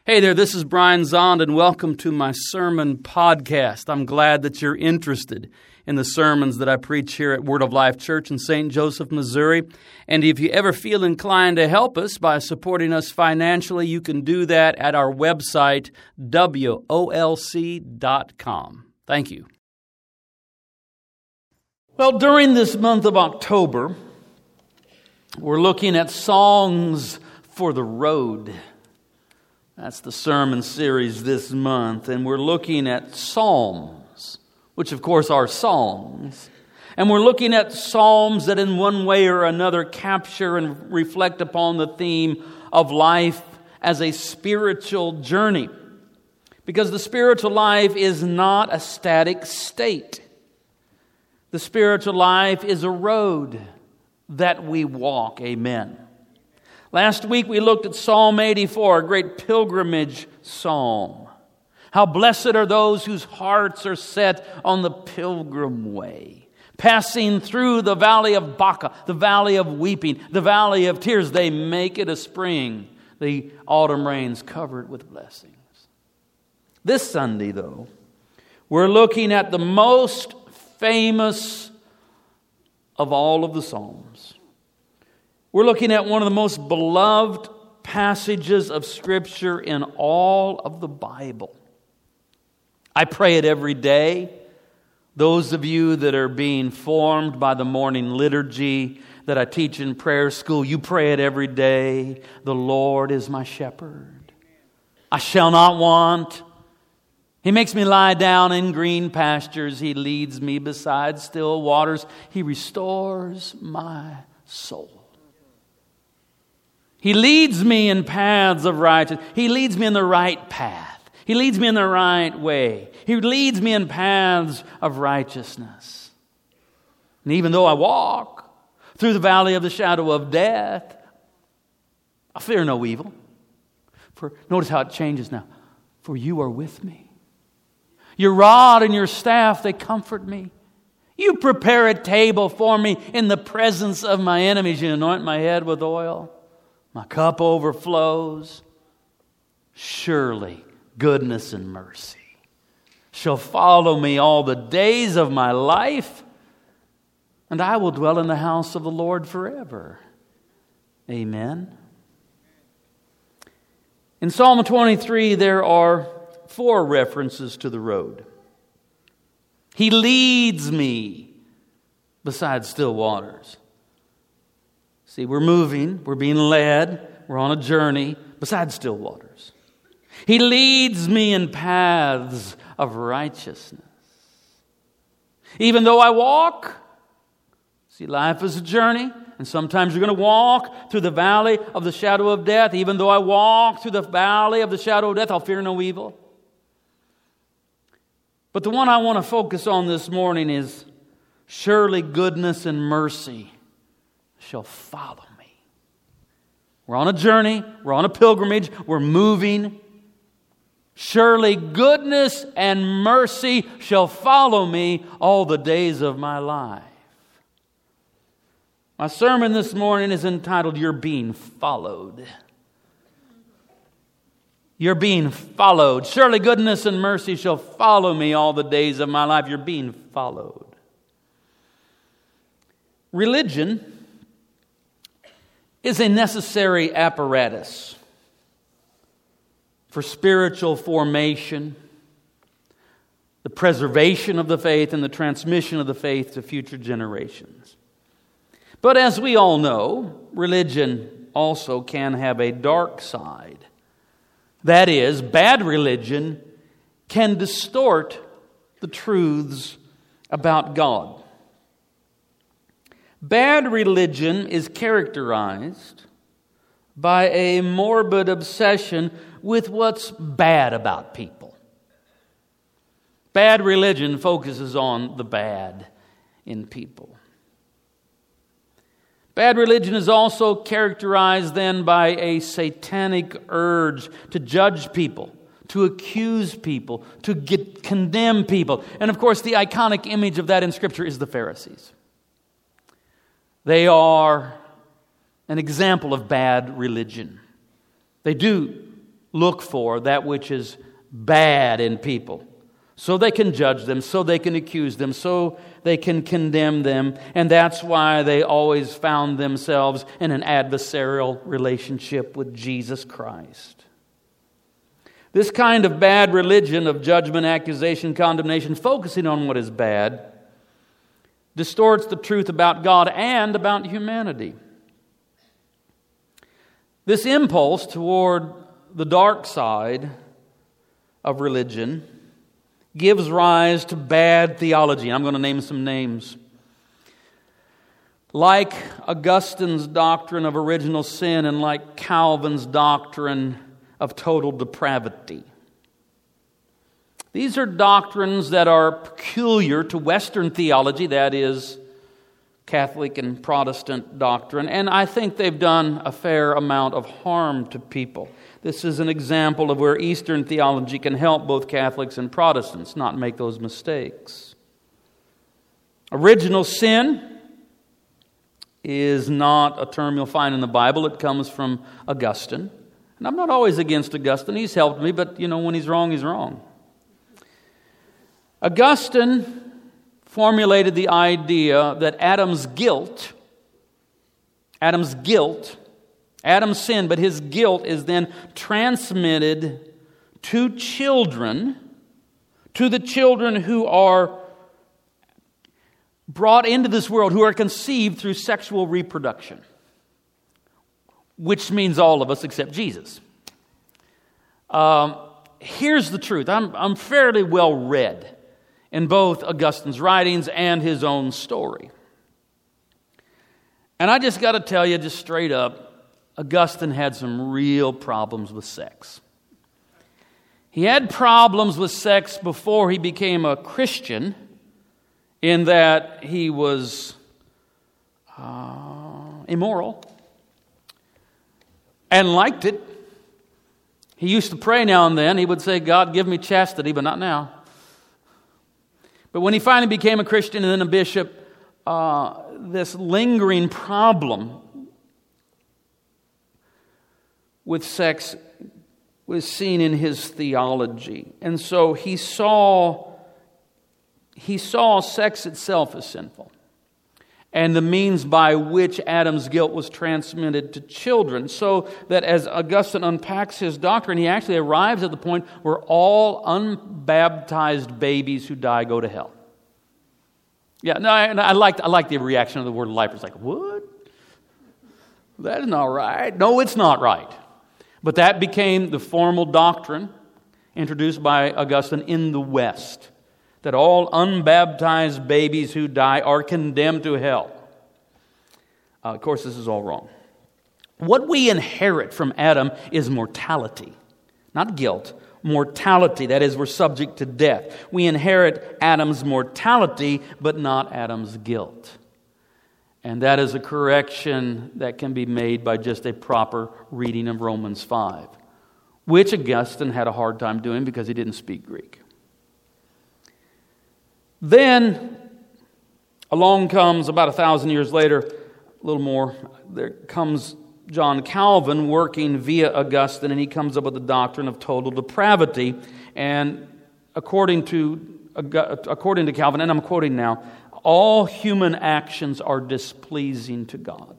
Hey there, this is Brian Zond, and welcome to my sermon podcast. I'm glad that you're interested in the sermons that I preach here at Word of Life Church in St. Joseph, Missouri. And if you ever feel inclined to help us by supporting us financially, you can do that at our website, wolc.com. Thank you. Well, during this month of October, we're looking at songs for the road. That's the sermon series this month, and we're looking at psalms, which of course are songs. And we're looking at psalms that in one way or another capture and reflect upon the theme of life as a spiritual journey. Because the spiritual life is not a static state. The spiritual life is a road that we walk. Amen. Last week we looked at Psalm 84, a great pilgrimage psalm. How blessed are those whose hearts are set on the pilgrim way, passing through the valley of Baca, the valley of weeping, the valley of tears. They make it a spring. The autumn rains cover it with blessings. This Sunday, though, we're looking at the most famous of all of the Psalms. We're looking at one of the most beloved passages of Scripture in all of the Bible. I pray it every day. Those of you that are being formed by the morning liturgy that I teach in prayer school, you pray it every day. The Lord is my shepherd. I shall not want. He makes me lie down in green pastures. He leads me beside still waters. He restores my soul. He leads me in paths of righteousness. He leads me in the right path. He leads me in the right way. He leads me in paths of righteousness. And even though I walk through the valley of the shadow of death, I fear no evil. For notice how it changes now. For you are with me. Your rod and your staff, they comfort me. You prepare a table for me in the presence of my enemies. You anoint my head with oil. My cup overflows. Surely goodness and mercy shall follow me all the days of my life, and I will dwell in the house of the Lord forever. Amen. In Psalm 23, there are 4 references to the road. He leads me beside still waters. See, we're moving, we're being led, we're on a journey beside still waters. He leads me in paths of righteousness. Even though I walk, see, life is a journey, and sometimes you're going to walk through the valley of the shadow of death. Even though I walk through the valley of the shadow of death, I'll fear no evil. But the one I want to focus on this morning is surely goodness and mercy shall follow me. We're on a journey. We're on a pilgrimage. We're moving. Surely goodness and mercy shall follow me all the days of my life. My sermon this morning is entitled, You're Being Followed. You're being followed. Surely goodness and mercy shall follow me all the days of my life. You're being followed. Religion is a necessary apparatus for spiritual formation, the preservation of the faith, and the transmission of the faith to future generations. But as we all know, religion also can have a dark side. That is, bad religion can distort the truths about God. Bad religion is characterized by a morbid obsession with what's bad about people. Bad religion focuses on the bad in people. Bad religion is also characterized then by a satanic urge to judge people, to accuse people, to condemn people. And of course, the iconic image of that in Scripture is the Pharisees. They are an example of bad religion. They do look for that which is bad in people, so they can judge them, so they can accuse them, so they can condemn them. And that's why they always found themselves in an adversarial relationship with Jesus Christ. This kind of bad religion of judgment, accusation, condemnation, focusing on what is bad, distorts the truth about God and about humanity. This impulse toward the dark side of religion gives rise to bad theology. I'm going to name some names. Like Augustine's doctrine of original sin and like Calvin's doctrine of total depravity. These are doctrines that are peculiar to Western theology, that is, Catholic and Protestant doctrine, and I think they've done a fair amount of harm to people. This is an example of where Eastern theology can help both Catholics and Protestants not make those mistakes. Original sin is not a term you'll find in the Bible. It comes from Augustine. And I'm not always against Augustine. He's helped me, but when he's wrong, he's wrong. Augustine formulated the idea that Adam's sin, but his guilt is then transmitted to the children who are brought into this world, who are conceived through sexual reproduction, which means all of us except Jesus. Here's the truth. I'm fairly well read in both Augustine's writings and his own story. And I just got to tell you, just straight up, Augustine had some real problems with sex. He had problems with sex before he became a Christian, in that he was immoral and liked it. He used to pray now and then. He would say, God, give me chastity, but not now. But when he finally became a Christian and then a bishop, this lingering problem with sex was seen in his theology. And so he saw sex itself as sinful, and the means by which Adam's guilt was transmitted to children. So that as Augustine unpacks his doctrine, he actually arrives at the point where all unbaptized babies who die go to hell. Yeah, no, I like the reaction of the word life. It's like, what? That is not right. No, it's not right. But that became the formal doctrine introduced by Augustine in the West, that all unbaptized babies who die are condemned to hell. Of course, this is all wrong. What we inherit from Adam is mortality, not guilt. Mortality, that is, we're subject to death. We inherit Adam's mortality, but not Adam's guilt. And that is a correction that can be made by just a proper reading of Romans 5, which Augustine had a hard time doing because he didn't speak Greek. Then, along comes, about 1,000 years later, a little more, there comes John Calvin working via Augustine, and he comes up with the doctrine of total depravity. And according to Calvin, and I'm quoting now, all human actions are displeasing to God.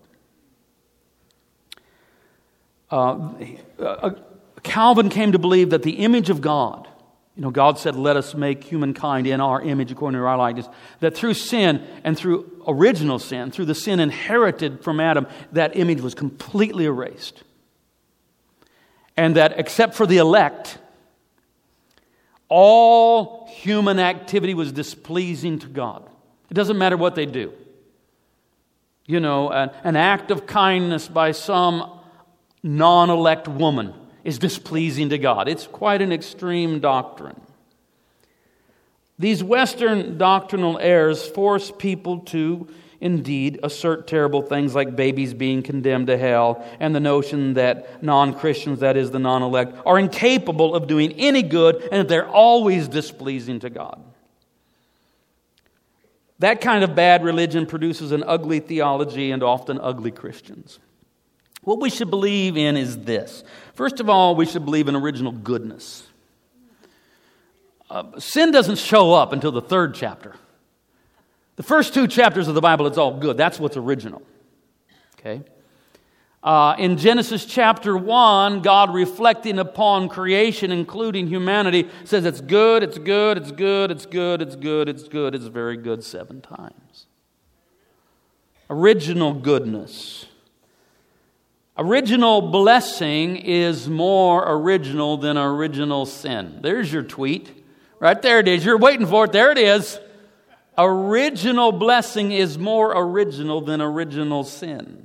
Calvin came to believe that the image of God, God said, let us make humankind in our image according to our likeness, that through sin and through original sin, through the sin inherited from Adam, that image was completely erased. And that except for the elect, all human activity was displeasing to God. It doesn't matter what they do. An act of kindness by some non-elect woman is displeasing to God. It's quite an extreme doctrine. These Western doctrinal errors force people to indeed assert terrible things like babies being condemned to hell, and the notion that non-Christians, that is the non-elect, are incapable of doing any good and that they're always displeasing to God. That kind of bad religion produces an ugly theology and often ugly Christians. What we should believe in is this. First of all, we should believe in original goodness. Sin doesn't show up until the 3rd chapter. The first 2 chapters of the Bible, it's all good. That's what's original. Okay? In Genesis chapter 1, God reflecting upon creation, including humanity, says it's good, it's good, it's good, it's good, it's good, it's good, it's very good 7 times. Original goodness. Original blessing is more original than original sin. There's your tweet. Right there it is. You're waiting for it. There it is. Original blessing is more original than original sin.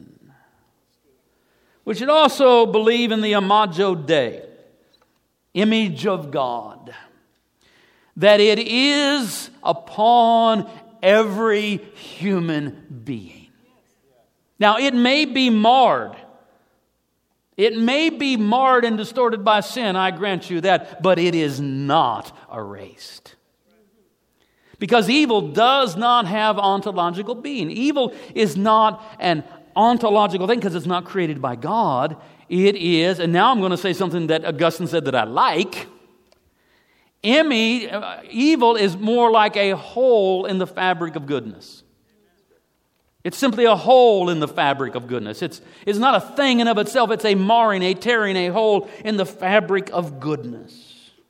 We should also believe in the Imago Dei, image of God, that it is upon every human being. Now, it may be marred. It may be marred and distorted by sin, I grant you that, but it is not erased. Because evil does not have ontological being. Evil is not an ontological thing because it's not created by God. It is, and now I'm going to say something that Augustine said that I like. Evil is more like a hole in the fabric of goodness. It's simply a hole in the fabric of goodness. It's not a thing in of itself. It's a marring, a tearing, a hole in the fabric of goodness.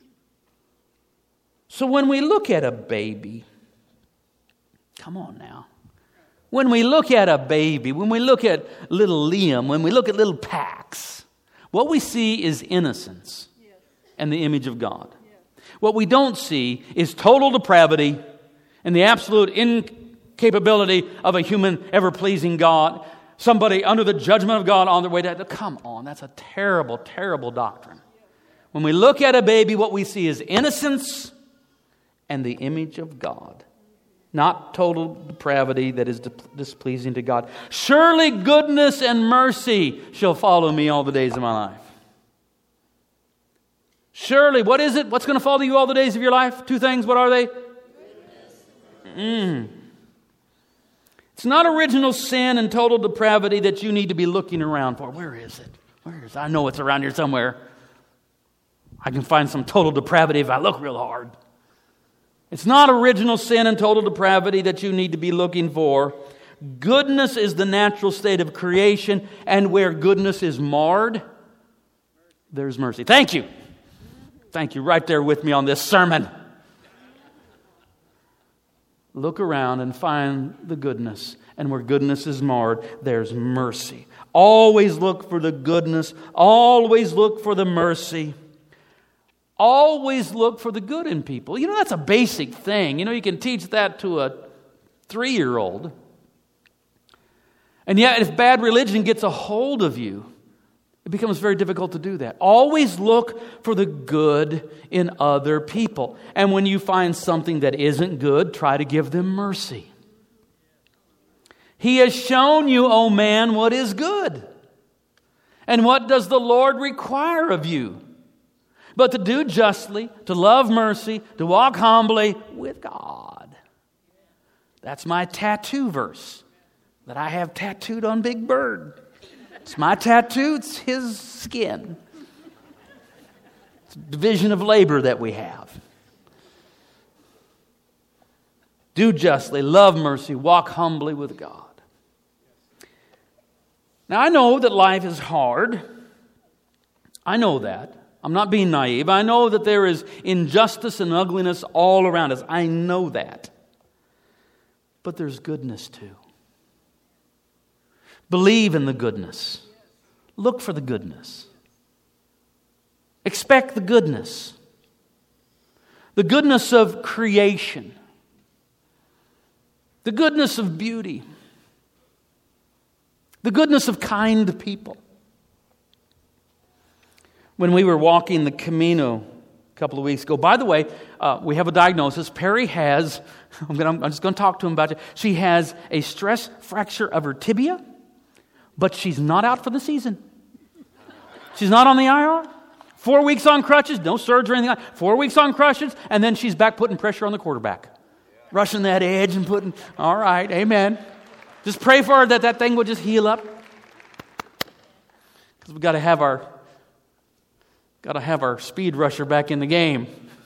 So when we look at a baby, come on now. When we look at a baby, when we look at little Liam, when we look at little Pax, what we see is innocence and the image of God. What we don't see is total depravity and the absolute incapability of a human ever-pleasing God, somebody under the judgment of God on their way to... Come on, that's a terrible, terrible doctrine. When we look at a baby, what we see is innocence and the image of God. Not total depravity that is displeasing to God. Surely goodness and mercy shall follow me all the days of my life. Surely, what is it? What's going to follow you all the days of your life? 2 things, what are they? It's not original sin and total depravity that you need to be looking around for. Where is it? Where is it? I know it's around here somewhere. I can find some total depravity if I look real hard. It's not original sin and total depravity that you need to be looking for. Goodness is the natural state of creation, and where goodness is marred, there's mercy. Thank you. Thank you. Right there with me on this sermon. Look around and find the goodness, and where goodness is marred, there's mercy. Always look for the goodness. Always look for the mercy. Always look for the good in people. You know, that's a basic thing. You know, you can teach that to a 3-year-old. And yet, if bad religion gets a hold of you, it becomes very difficult to do that. Always look for the good in other people. And when you find something that isn't good, try to give them mercy. He has shown you, O man, what is good. And what does the Lord require of you? But to do justly, to love mercy, to walk humbly with God. That's my tattoo verse that I have tattooed on Big Bird. It's my tattoo, it's his skin. It's a division of labor that we have. Do justly, love mercy, walk humbly with God. Now I know that life is hard. I know that. I'm not being naive. I know that there is injustice and ugliness all around us. I know that. But there's goodness too. Believe in the goodness. Look for the goodness. Expect the goodness. The goodness of creation. The goodness of beauty. The goodness of kind people. When we were walking the Camino a couple of weeks ago, by the way, we have a diagnosis. Perry has, I'm just going to talk to him about it. She has a stress fracture of her tibia, but she's not out for the season. She's not on the IR. 4 weeks on crutches, no surgery or anything like that. 4 weeks on crutches, and then she's back putting pressure on the quarterback. Rushing that edge and putting, all right, amen. Just pray for her that thing will just heal up. We've got to have our speed rusher back in the game.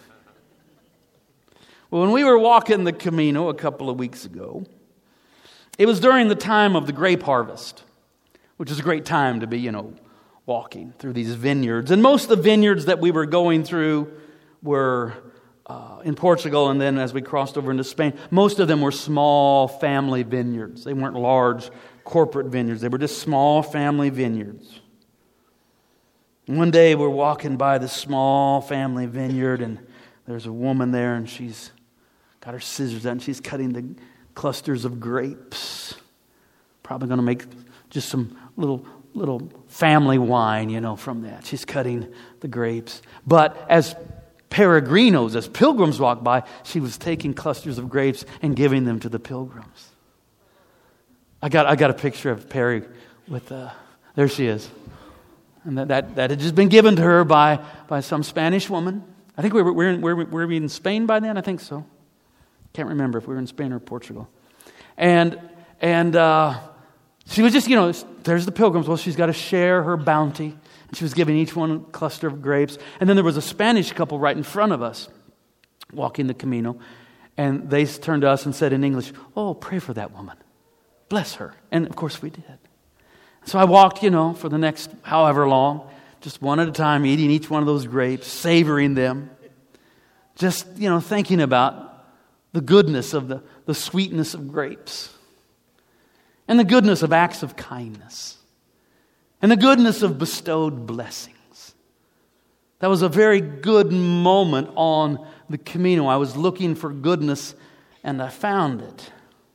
Well, when we were walking the Camino a couple of weeks ago, it was during the time of the grape harvest, which is a great time to be, walking through these vineyards. And most of the vineyards that we were going through were in Portugal, and then as we crossed over into Spain, most of them were small family vineyards. They weren't large corporate vineyards. They were just small family vineyards. And one day we're walking by this small family vineyard, and there's a woman there, and she's got her scissors out, and she's cutting the clusters of grapes. Probably going to make just some little family wine, from that. She's cutting the grapes. But as peregrinos, as pilgrims walk by, she was taking clusters of grapes and giving them to the pilgrims. I got a picture of Perry with there she is. And that had just been given to her by some Spanish woman. I think we were in Spain by then. I think so. Can't remember if we were in Spain or Portugal. And she was just, there's the pilgrims. Well, she's got to share her bounty. And she was giving each one a cluster of grapes. And then there was a Spanish couple right in front of us walking the Camino. And they turned to us and said in English, "Oh, pray for that woman. Bless her." And of course we did. So I walked, for the next however long, just one at a time, eating each one of those grapes, savoring them. Just, thinking about the goodness of the sweetness of grapes. And the goodness of acts of kindness. And the goodness of bestowed blessings. That was a very good moment on the Camino. I was looking for goodness and I found it.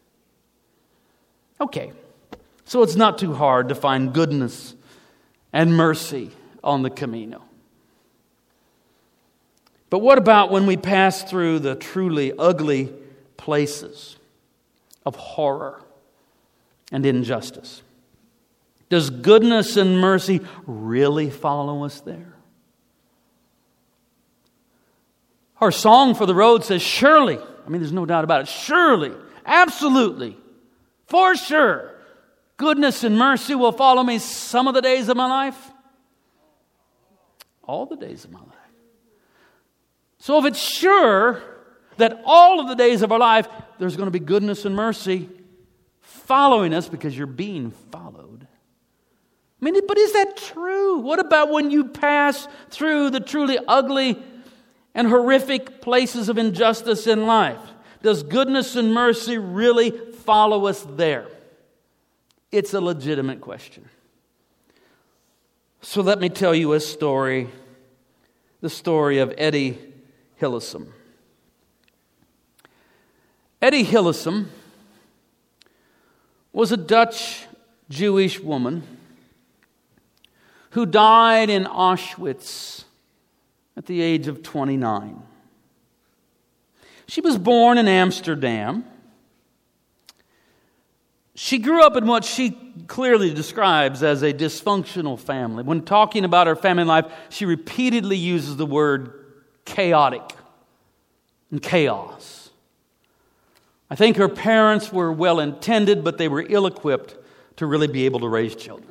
Okay, so it's not too hard to find goodness and mercy on the Camino. But what about when we pass through the truly ugly places of horror and injustice? Does goodness and mercy really follow us there? Our song for the road says, surely, there's no doubt about it, surely, absolutely, for sure, goodness and mercy will follow me some of the days of my life. All the days of my life. So if it's sure that all of the days of our life, there's going to be goodness and mercy following us because you're being followed. But is that true? What about when you pass through the truly ugly and horrific places of injustice in life? Does goodness and mercy really follow us there? It's a legitimate question. So let me tell you a story. The story of Etty Hillesum. Etty Hillesum was a Dutch Jewish woman who died in Auschwitz at the age of 29. She was born in Amsterdam. She grew up in what she clearly describes as a dysfunctional family. When talking about her family life, she repeatedly uses the word chaotic and chaos. I think her parents were well-intended, but they were ill-equipped to really be able to raise children.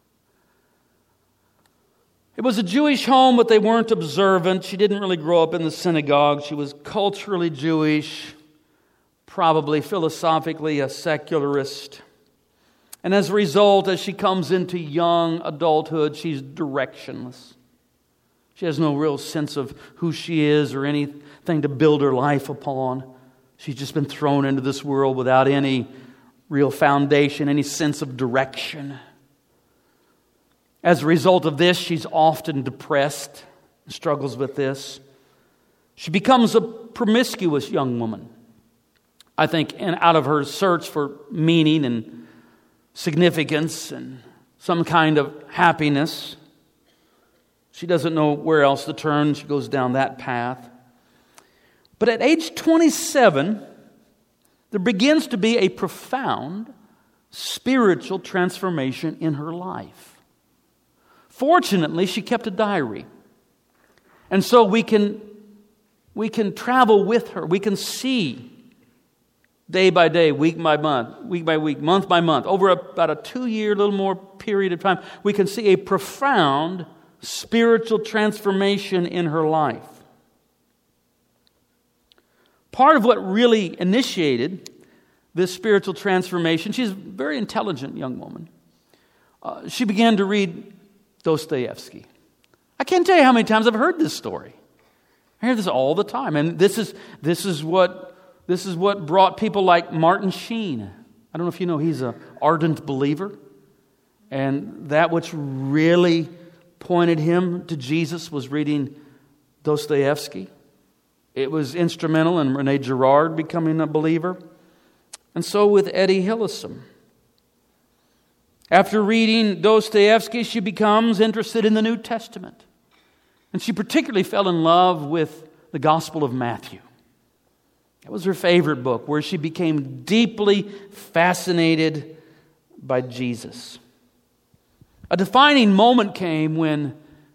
It was a Jewish home, but they weren't observant. She didn't really grow up in the synagogue. She was culturally Jewish, probably philosophically a secularist. And as a result, as she comes into young adulthood, she's directionless. She has no real sense of who she is or anything to build her life upon. She's just been thrown into this world without any real foundation, any sense of direction. As a result of this, she's often depressed, struggles with this. She becomes a promiscuous young woman. I think out of her search for meaning and significance and some kind of happiness, she doesn't know where else to turn. She goes down that path. But at age 27, there begins to be a profound spiritual transformation in her life. Fortunately, she kept a diary. And so we can travel with her. We can see day by day, week by week, month by month, over about a 2-year, little more period of time, we can see a profound spiritual transformation in her life. Part of what really initiated this spiritual transformation, she's a very intelligent young woman. She began to read Dostoevsky. I can't tell you how many times I've heard this story. I hear this all the time, and this is what brought people like Martin Sheen. I don't know if you know, he's an ardent believer, and that which really pointed him to Jesus was reading Dostoevsky. It was instrumental in Rene Girard becoming a believer, and so with Eddie Hillesum. After reading Dostoevsky, she becomes interested in the New Testament. And she particularly fell in love with the Gospel of Matthew. That was her favorite book, where she became deeply fascinated by Jesus. A defining moment came when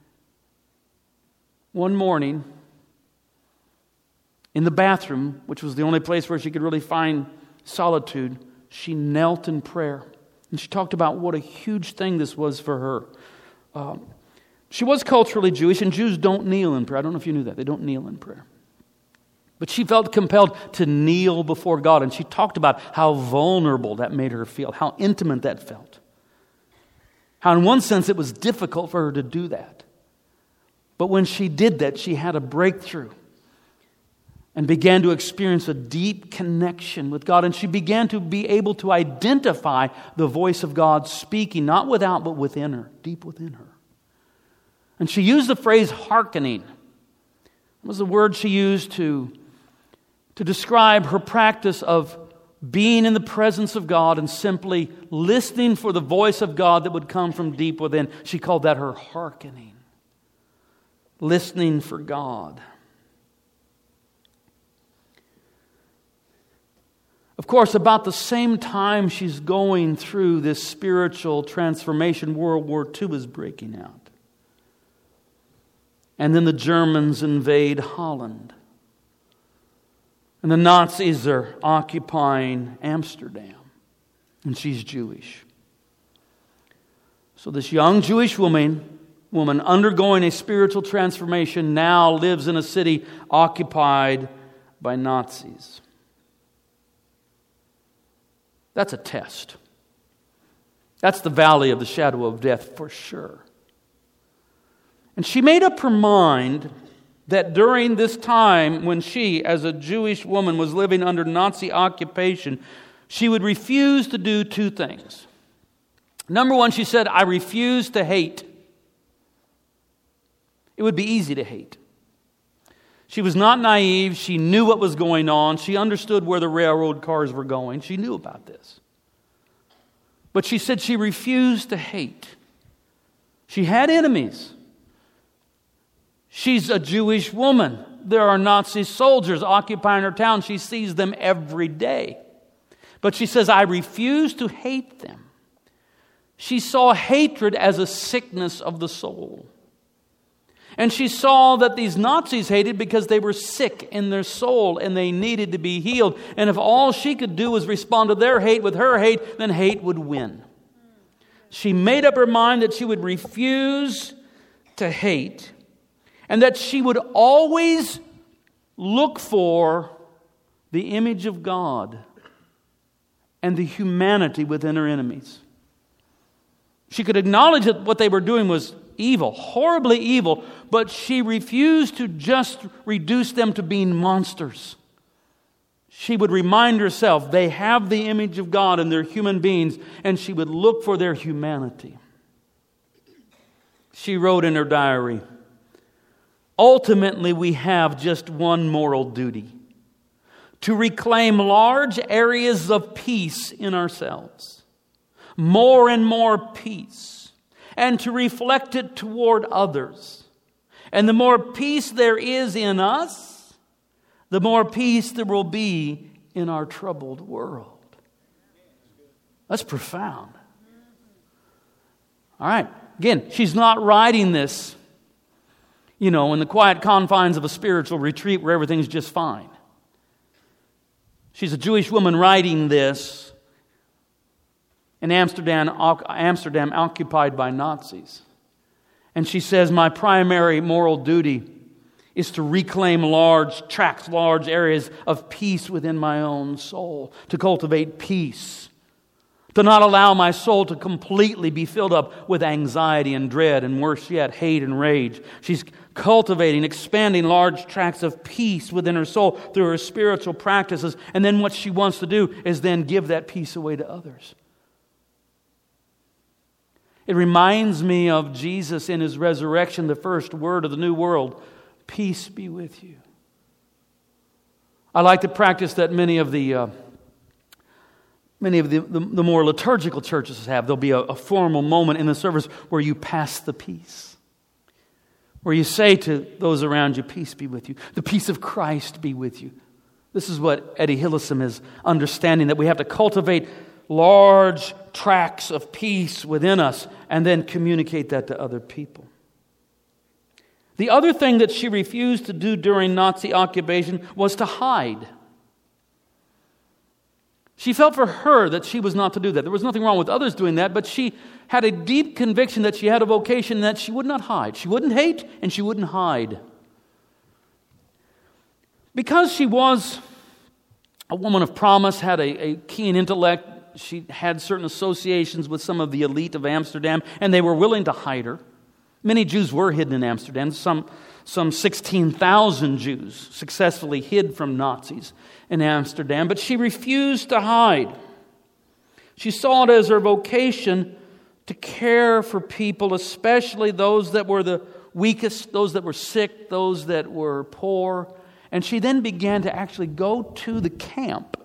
one morning, in the bathroom, which was the only place where she could really find solitude, she knelt in prayer. And she talked about what a huge thing this was for her. She was culturally Jewish, and Jews don't kneel in prayer. I don't know if you knew that. They don't kneel in prayer. But she felt compelled to kneel before God, and she talked about how vulnerable that made her feel, how intimate that felt. How in one sense it was difficult for her to do that. But when she did that, she had a breakthrough and began to experience a deep connection with God. And she began to be able to identify the voice of God speaking, not without, but within her, deep within her. And she used the phrase hearkening. It was the word she used to describe her practice of being in the presence of God and simply listening for the voice of God that would come from deep within. She called that her hearkening. Listening for God. Of course, about the same time she's going through this spiritual transformation, World War II is breaking out. And then the Germans invade Holland. And the Nazis are occupying Amsterdam. And she's Jewish. So this young Jewish woman undergoing a spiritual transformation now lives in a city occupied by Nazis. That's a test. That's the valley of the shadow of death for sure. And she made up her mind that during this time when she, as a Jewish woman, was living under Nazi occupation, she would refuse to do 2 things. Number one, she said, I refuse to hate. It would be easy to hate. She was not naive. She knew what was going on. She understood where the railroad cars were going. She knew about this. But she said she refused to hate. She had enemies. She's a Jewish woman. There are Nazi soldiers occupying her town. She sees them every day. But she says, I refuse to hate them. She saw hatred as a sickness of the soul. And she saw that these Nazis hated because they were sick in their soul and they needed to be healed. And if all she could do was respond to their hate with her hate, then hate would win. She made up her mind that she would refuse to hate and that she would always look for the image of God and the humanity within her enemies. She could acknowledge that what they were doing was evil, horribly evil, but she refused to just reduce them to being monsters. She would remind herself they have the image of God and they're human beings, and she would look for their humanity. She wrote in her diary, ultimately we have just one moral duty: to reclaim large areas of peace in ourselves, more and more peace, and to reflect it toward others. And the more peace there is in us, the more peace there will be in our troubled world. That's profound. All right. Again, she's not writing this, in the quiet confines of a spiritual retreat where everything's just fine. She's a Jewish woman writing this in Amsterdam occupied by Nazis. And she says, my primary moral duty is to reclaim large tracts, large areas of peace within my own soul, to cultivate peace, to not allow my soul to completely be filled up with anxiety and dread, and worse yet, hate and rage. She's cultivating, expanding large tracts of peace within her soul through her spiritual practices, and then what she wants to do is then give that peace away to others. It reminds me of Jesus in His resurrection, the first word of the new world, peace be with you. I like to practice that many of the more liturgical churches have. There'll be a formal moment in the service where you pass the peace, where you say to those around you, peace be with you. The peace of Christ be with you. This is what Eddie Hillesum is understanding, that we have to cultivate large tracts of peace within us and then communicate that to other people. The other thing that she refused to do during Nazi occupation was to hide. She felt for her that she was not to do that. There was nothing wrong with others doing that, but she had a deep conviction that she had a vocation that she would not hide. She wouldn't hate and she wouldn't hide. Because she was a woman of promise, had a keen intellect, she had certain associations with some of the elite of Amsterdam, and they were willing to hide her. Many Jews were hidden in Amsterdam. Some 16,000 Jews successfully hid from Nazis in Amsterdam, but she refused to hide. She saw it as her vocation to care for people, especially those that were the weakest, those that were sick, those that were poor. And she then began to actually go to the camp,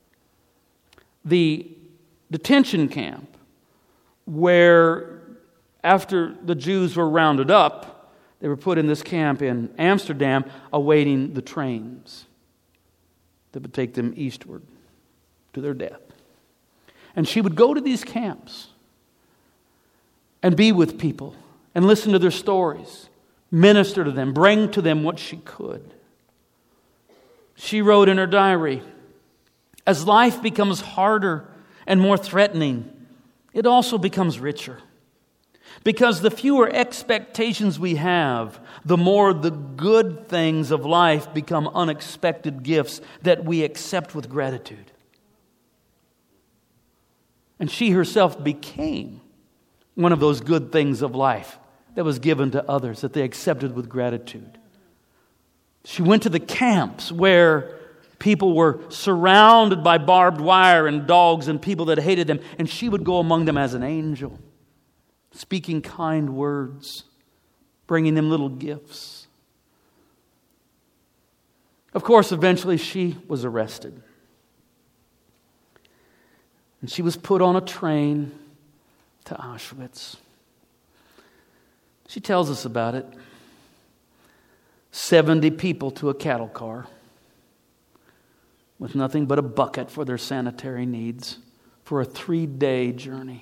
the detention camp, where after the Jews were rounded up, they were put in this camp in Amsterdam awaiting the trains that would take them eastward to their death. And she would go to these camps and be with people and listen to their stories, minister to them, bring to them what she could. She wrote in her diary, as life becomes harder and more threatening, it also becomes richer. Because the fewer expectations we have, the more the good things of life become unexpected gifts that we accept with gratitude. And she herself became one of those good things of life that was given to others, that they accepted with gratitude. She went to the camps where people were surrounded by barbed wire and dogs and people that hated them, and she would go among them as an angel, speaking kind words, bringing them little gifts. Of course, eventually she was arrested. And she was put on a train to Auschwitz. She tells us about it. 70 people to a cattle car with nothing but a bucket for their sanitary needs for a 3-day journey.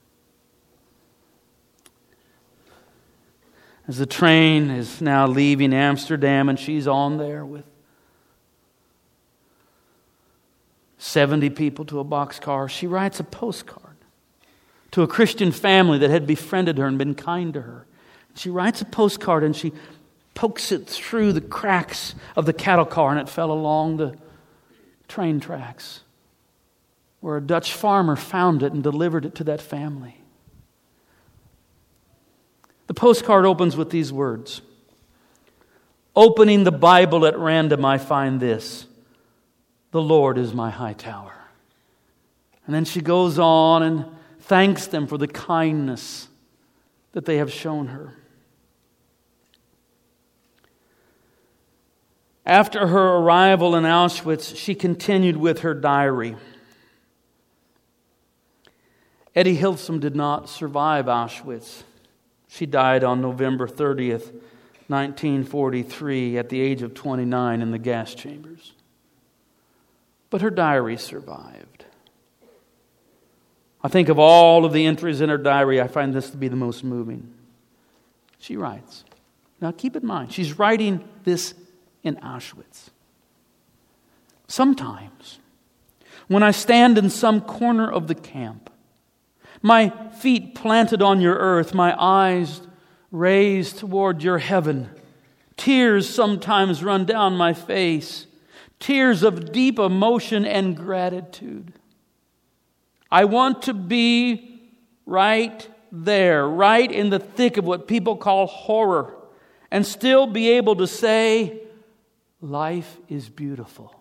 As the train is now leaving Amsterdam and she's on there with 70 people to a boxcar, she writes a postcard to a Christian family that had befriended her and been kind to her. She writes a postcard and she pokes it through the cracks of the cattle car, and it fell along the train tracks where a Dutch farmer found it and delivered it to that family. The postcard opens with these words. Opening the Bible at random, I find this. The Lord is my high tower. And then she goes on and thanks them for the kindness that they have shown her. After her arrival in Auschwitz, she continued with her diary. Eddie Hillesum did not survive Auschwitz. She died on November 30th, 1943, at the age of 29 in the gas chambers. But her diary survived. I think of all of the entries in her diary, I find this to be the most moving. She writes, now keep in mind, she's writing this in Auschwitz. Sometimes When I stand in some corner of the camp, my feet planted on your earth, my eyes raised toward your heaven, tears sometimes run down my face, tears of deep emotion and gratitude. I want to be right there, right in the thick of what people call horror, and still be able to say, life is beautiful.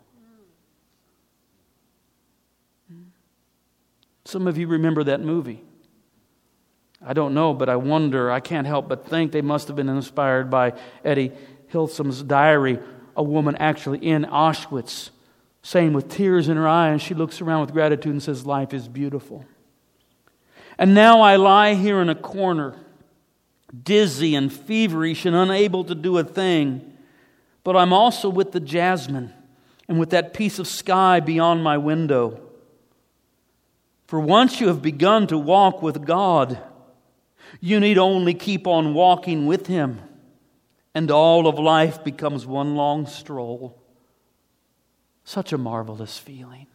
Some of you remember that movie. I don't know, but I wonder, I can't help but think they must have been inspired by Eddie Hilsum's diary, a woman actually in Auschwitz, saying with tears in her eyes, she looks around with gratitude and says, life is beautiful. And now I lie here in a corner, dizzy and feverish and unable to do a thing, but I'm also with the jasmine and with that piece of sky beyond my window. For once you have begun to walk with God, you need only keep on walking with Him, and all of life becomes one long stroll. Such a marvelous feeling.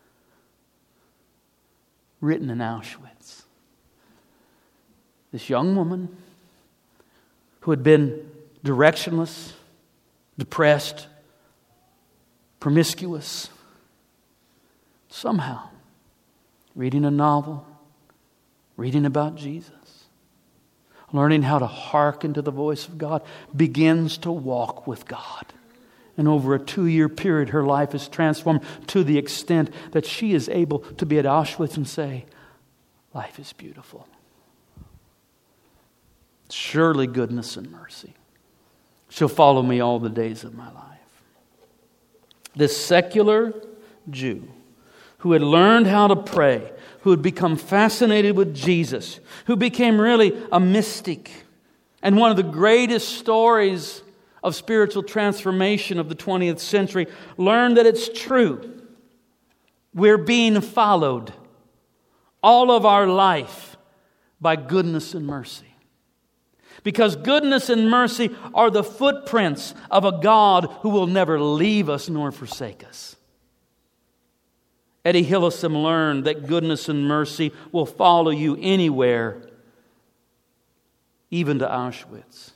Written in Auschwitz. This young woman who had been directionless, depressed, promiscuous, somehow reading a novel, reading about Jesus, learning how to hearken to the voice of God, begins to walk with God. And over a 2-year period, her life is transformed to the extent that she is able to be at Auschwitz and say, life is beautiful. Surely goodness and mercy shall follow me all the days of my life. This secular Jew who had learned how to pray, who had become fascinated with Jesus, who became really a mystic, and one of the greatest stories of spiritual transformation of the 20th century, learned that it's true. We're being followed all of our life by goodness and mercy. Because goodness and mercy are the footprints of a God who will never leave us nor forsake us. Eddie Hillesum learned that goodness and mercy will follow you anywhere, even to Auschwitz.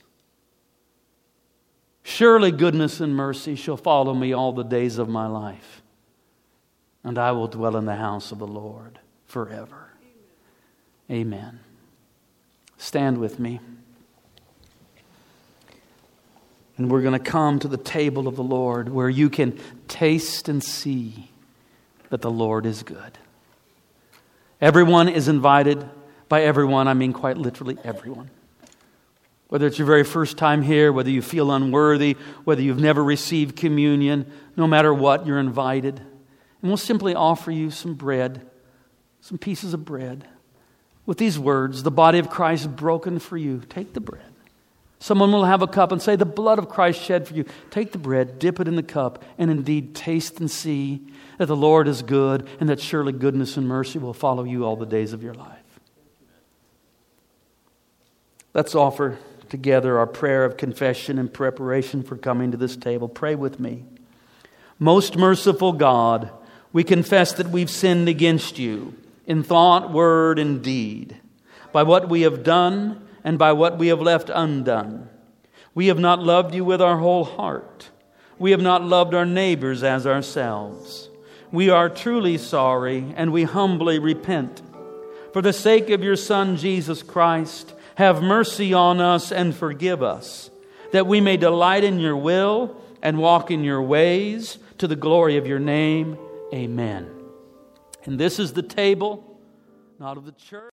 Surely goodness and mercy shall follow me all the days of my life, and I will dwell in the house of the Lord forever. Amen. Stand with me. And we're going to come to the table of the Lord where you can taste and see that the Lord is good. Everyone is invited. By everyone, I mean quite literally everyone. Whether it's your very first time here, whether you feel unworthy, whether you've never received communion, no matter what, you're invited. And we'll simply offer you some bread, some pieces of bread, with these words, the body of Christ broken for you. Take the bread. Someone will have a cup and say, the blood of Christ shed for you. Take the bread, dip it in the cup, and indeed taste and see that the Lord is good and that surely goodness and mercy will follow you all the days of your life. Let's offer together our prayer of confession and preparation for coming to this table. Pray with me. Most merciful God, we confess that we've sinned against you in thought, word, and deed, by what we have done and by what we have left undone. We have not loved you with our whole heart. We have not loved our neighbors as ourselves. We are truly sorry, and we humbly repent. For the sake of your Son, Jesus Christ, have mercy on us and forgive us, that we may delight in your will and walk in your ways to the glory of your name. Amen. And this is the table, not of the church.